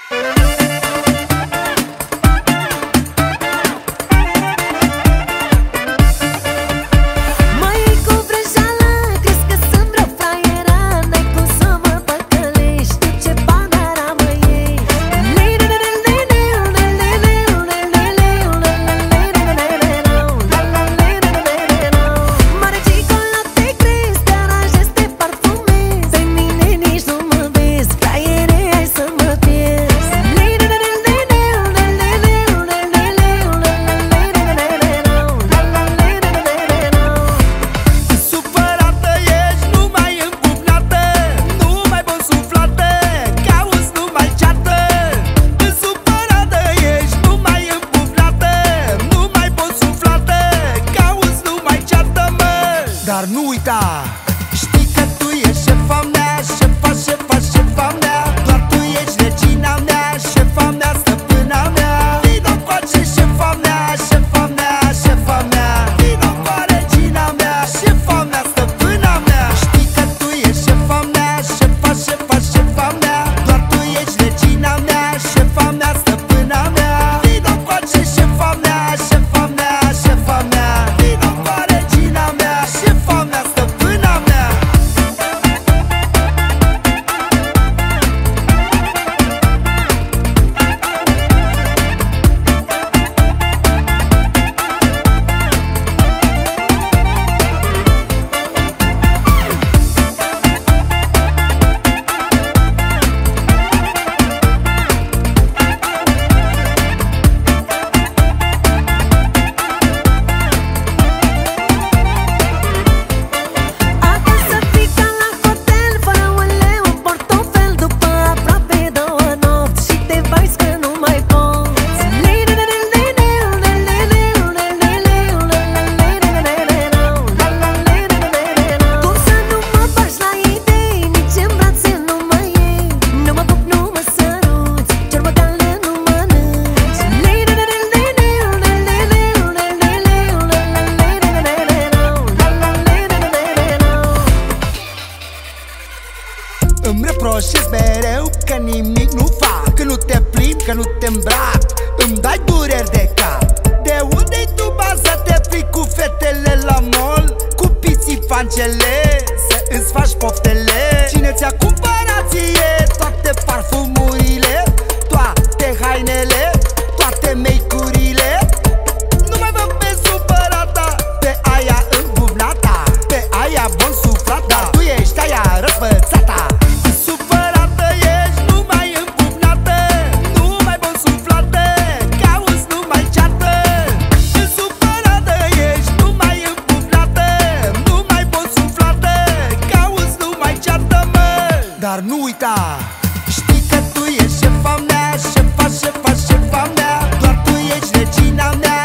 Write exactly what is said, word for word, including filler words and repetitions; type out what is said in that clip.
Dar nu uita, știi că tu ești șefa mea, șefa, șefa, șefa mea. Doar tu ești regina mea, șefa mea, stăpâna mea. Vino coace, șefa mea, șefa mea, șefa mea. Vino cu regina mea, șefa mea, stăpâna mea. Știi că tu ești șefa mea, șefa, șefa, șefa mea. Doar tu ești regina mea, șefa mea, stăpâna mea. Vino coace, șefa mea, șefa mea, șefa mea. Vino cu regina mea, șefa mea, stăpâna mea. Îmi reproșezi mereu că nimic nu fac, că nu te plimbi, că nu te îmbrac. Îmi dai dureri de cap. De unde-i tu baza? Te pui cu fetele la mall, cu pisifancele, să îți faci poftele. Cine ți-a cumpărat ție toate parfumurile, toate hainele, toate make-urile? Nu mai văd pe supărata, pe aia îmbubnata, pe aia bun suflata. Tu ești aia răspățata. Dar nu uita, știi că tu ești șefa mea, șefa, șefa, șefa mea. Doar tu ești regina mea,